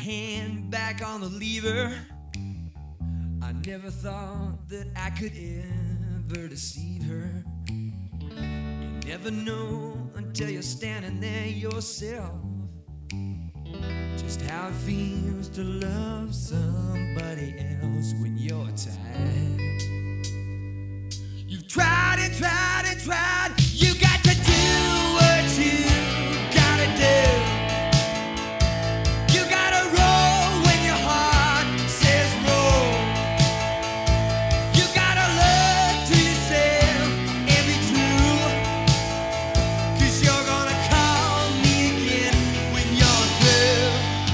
hand back on the lever. I never thought that I could ever deceive her. You never know until you're standing there yourself, just how it feels to love somebody else when you're tired. You've tried and tried and tried. You got to do what you gotta do. You gotta roll when your heart says roll. You gotta look to yourself and be true, 'cause you're gonna call me again when you're through.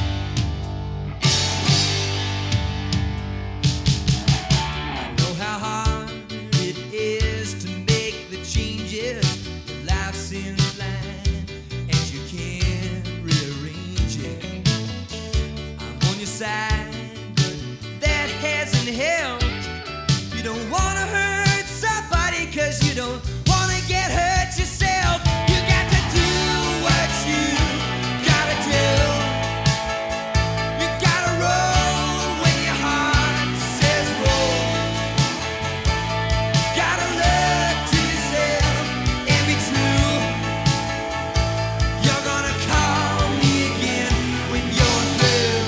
I know how hard it is to make the changes. Your life's in line and you can't rearrange it. I'm on your side, but that hasn't helped. You don't wanna hurt somebody 'cause you don't wanna get hurt yourself. You got to do what you gotta do. You gotta roll when your heart says roll. Gotta look to yourself and be true. You're gonna call me again when you're through.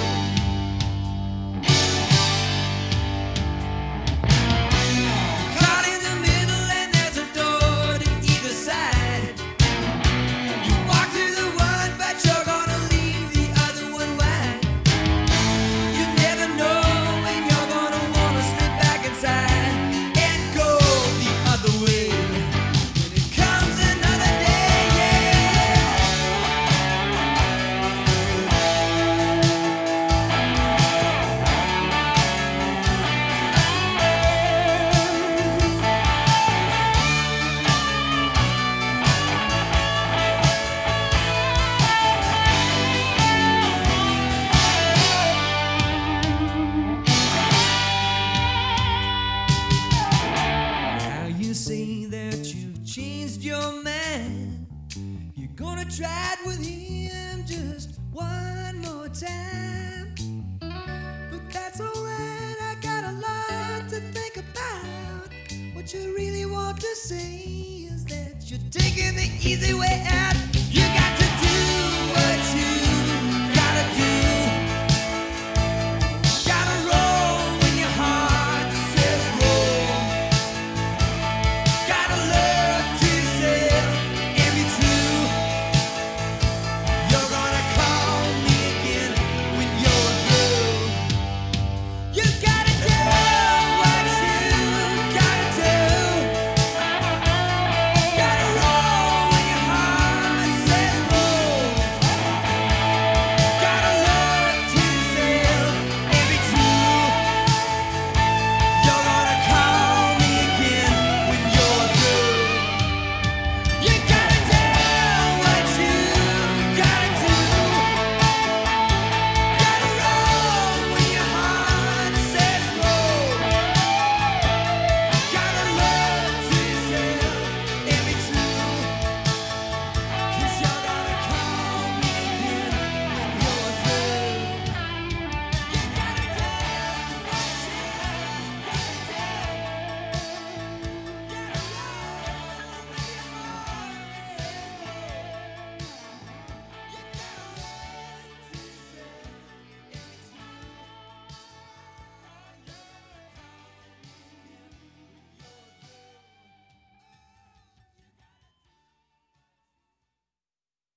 Caught in the middle and there's a door to either side. You walk through the one, but you're gonna leave the other one wide. You never know when you're gonna wanna slip back inside and go the other way. When it comes another day, yeah. Now you say that you've changed your mind. You're gonna try it